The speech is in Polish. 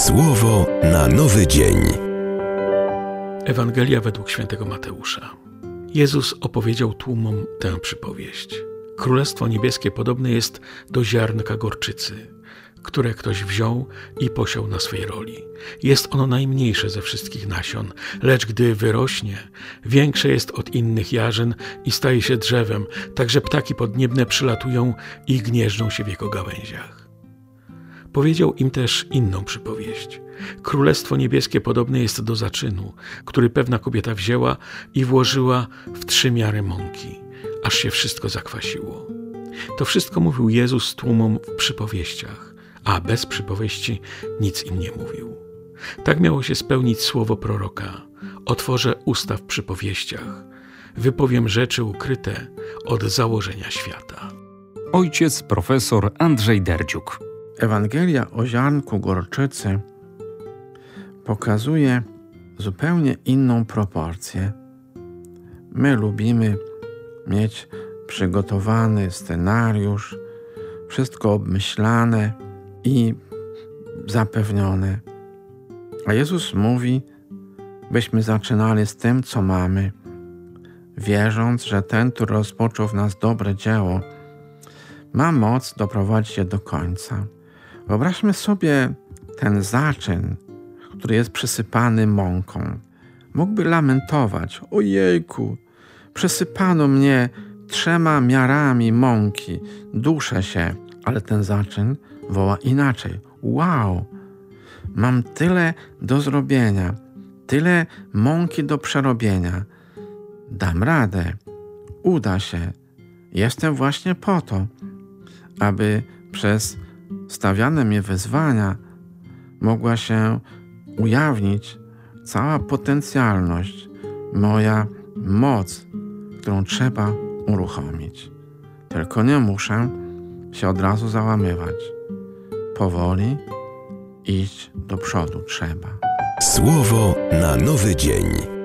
Słowo na nowy dzień. Ewangelia według świętego Mateusza. Jezus opowiedział tłumom tę przypowieść. Królestwo niebieskie podobne jest do ziarnka gorczycy, które ktoś wziął i posiał na swej roli. Jest ono najmniejsze ze wszystkich nasion, lecz gdy wyrośnie, większe jest od innych jarzyn i staje się drzewem, tak że ptaki podniebne przylatują i gnieżdżą się w jego gałęziach. Powiedział im też inną przypowieść. Królestwo niebieskie podobne jest do zaczynu, który pewna kobieta wzięła i włożyła w 3 miary mąki, aż się wszystko zakwasiło. To wszystko mówił Jezus tłumom w przypowieściach, a bez przypowieści nic im nie mówił. Tak miało się spełnić słowo proroka. Otworzę usta w przypowieściach, wypowiem rzeczy ukryte od założenia świata. Ojciec profesor Andrzej Derdziuk. Ewangelia o ziarnku gorczycy pokazuje zupełnie inną proporcję. My lubimy mieć przygotowany scenariusz, wszystko obmyślane i zapewnione. A Jezus mówi, byśmy zaczynali z tym, co mamy, wierząc, że ten, który rozpoczął w nas dobre dzieło, ma moc doprowadzić je do końca. Wyobraźmy sobie ten zaczyn, który jest przysypany mąką. Mógłby lamentować: ojejku, przysypano mnie 3 miarami mąki, duszę się. Ale ten zaczyn woła inaczej: wow, mam tyle do zrobienia, tyle mąki do przerobienia. Dam radę, uda się. Jestem właśnie po to, aby przez stawiane mi wyzwania mogła się ujawnić cała potencjalność, moja moc, którą trzeba uruchomić. Tylko nie muszę się od razu załamywać. Powoli iść do przodu trzeba. Słowo na nowy dzień.